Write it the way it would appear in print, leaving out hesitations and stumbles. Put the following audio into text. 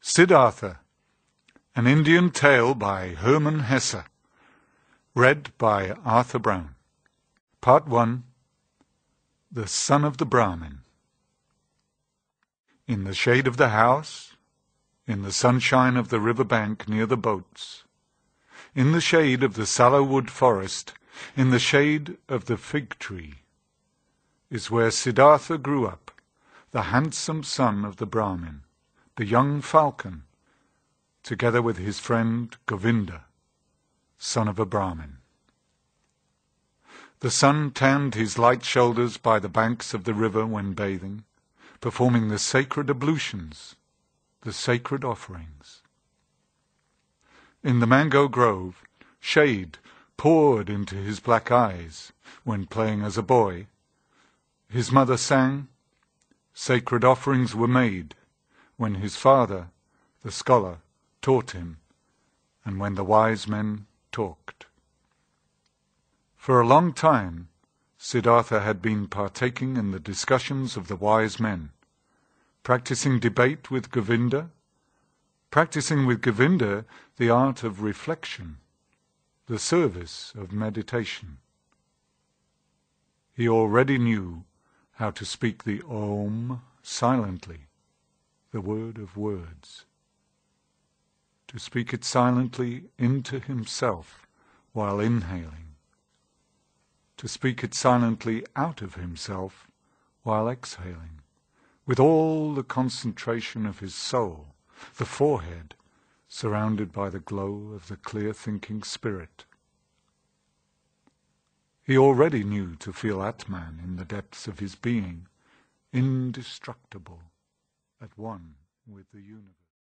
Siddhartha, an Indian tale by Hermann Hesse, read by Arthur Brown. Part 1. The Son of the Brahmin. In the shade of the house, in the sunshine of the river bank near the boats, in the shade of the sallow wood forest, in the shade of the fig tree, is where Siddhartha grew up, the handsome son of the Brahmin, the young falcon, together with his friend Govinda, son of a Brahmin. The sun tanned his light shoulders by the banks of the river when bathing, performing the sacred ablutions, the sacred offerings. In the mango grove, shade poured into his black eyes when playing as a boy. His mother sang, sacred offerings were made when his father, the scholar, taught him, and when the wise men talked. For a long time, Siddhartha had been partaking in the discussions of the wise men, practicing debate with Govinda, practicing with Govinda the art of reflection, the service of meditation. He already knew how to speak the Om silently, the word of words, to speak it silently into himself while inhaling, to speak it silently out of himself while exhaling, with all the concentration of his soul, the forehead surrounded by the glow of the clear-thinking spirit. He already knew to feel Atman in the depths of his being, indestructible, at one with the universe.